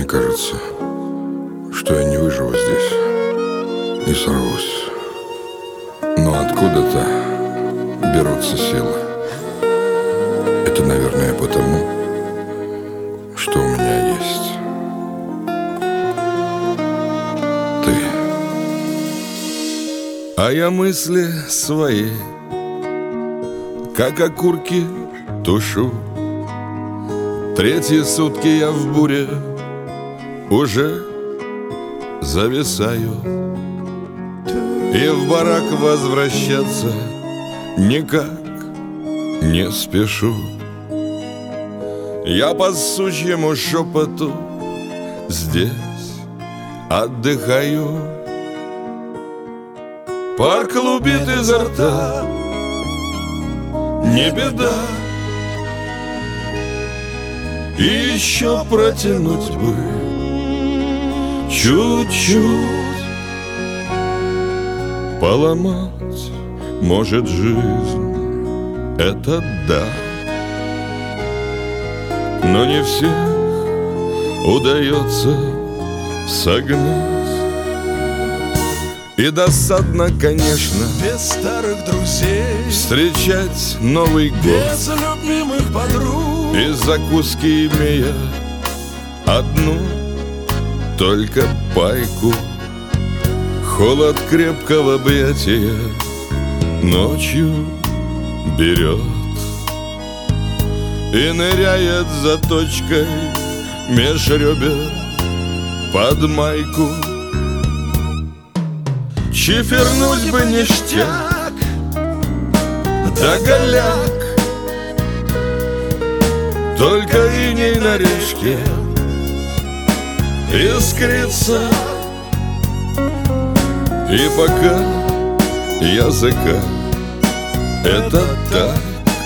кажется, что я не выживу здесь и сорвусь. Но откуда-то берутся силы. Это, наверное, потому, что у меня есть ты. А я мысли свои, как окурки, тушу. Третьи сутки я в буре уже зависаю, и в барак возвращаться никак не спешу. Я по сучьему шепоту здесь отдыхаю. Пар клубит изо рта, не беда. И еще протянуть бы чуть-чуть, поломать может жизнь, это да. Но не всех удается согнать. И досадно, конечно, без старых друзей встречать Новый год без любимых подруг, и закуски имея одну только пайку. Холод крепкого объятия ночью берет и ныряет заточкой меж ребер под майку. Чифернуть бы ништяк, да голяк, только иней на речке искрится. И пока языка это так,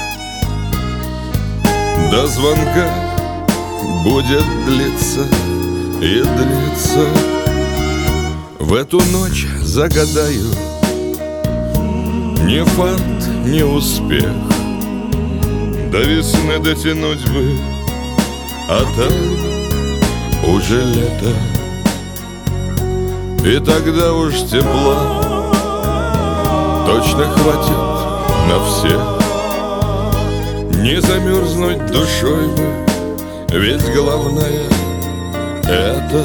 до звонка будет длиться и длиться. В эту ночь загадаю ни фарт, ни успех, до весны дотянуть бы, а там уже лето. И тогда уж тепла точно хватит на всех. Не замерзнуть душой бы, ведь главное это.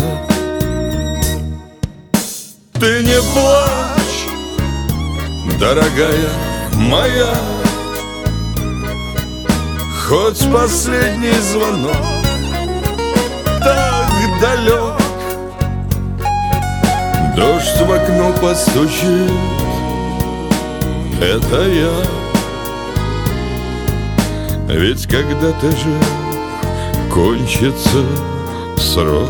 Ты не плачь, дорогая моя, хоть последний звонок так далек. Дождь в окно постучит, это я. Ведь когда-то же кончится срок.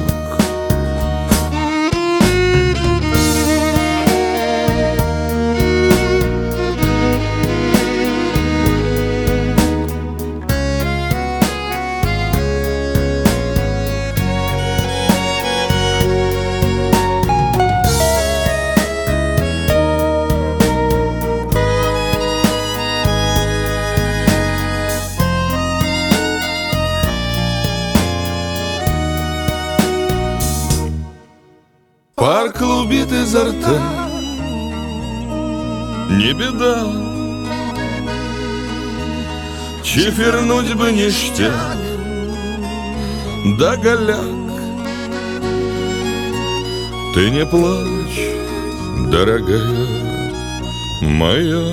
Пар клубит изо рта, не беда. Чифернуть бы ништяк, да голяк. Ты не плачь, дорогая моя,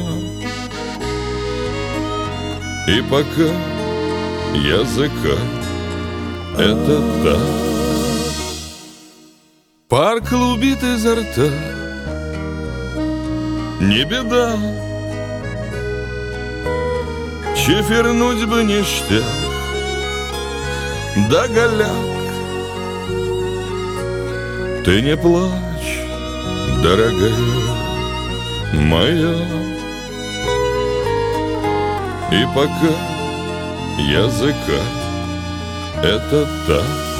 и пока языка это так. Пар клубит изо рта, не беда. Чифернуть бы ништяк, да голяк. Ты не плачь, дорогая моя, и пока языка это так.